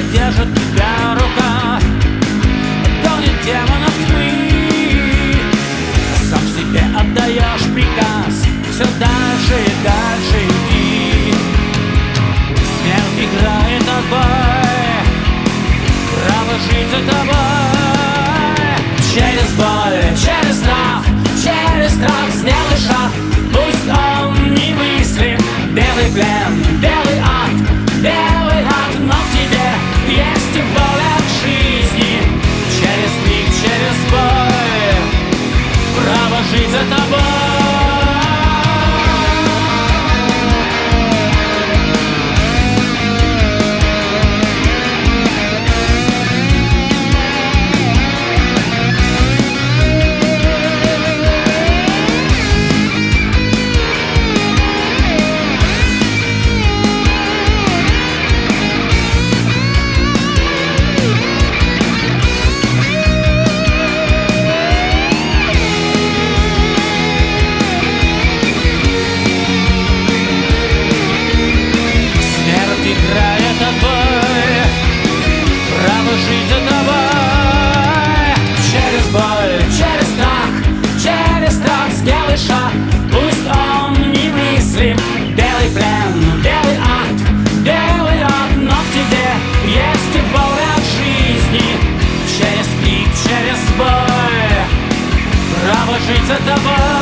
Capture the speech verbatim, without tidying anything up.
держит тебя рука, гонит демонов тьмы. Сам себе отдаешь приказ, все дальше и дальше иди. Смерть играет тобой, право жить за тобой. Через боль, через страх, через страх сделай шаг, пусть он немыслим. Белый плен, белый ад, белый ад, но в тебе есть и воля к жизни. Через крик, через боль, право жить за тобой. Играет тобой, право жить за тобой. Через боль, через страх, через страх сделай шаг, пусть он немыслим. Белый плен, белый ад, белый ад, но в тебе есть и воля к жизни. Через крик, через боль, право жить за тобой.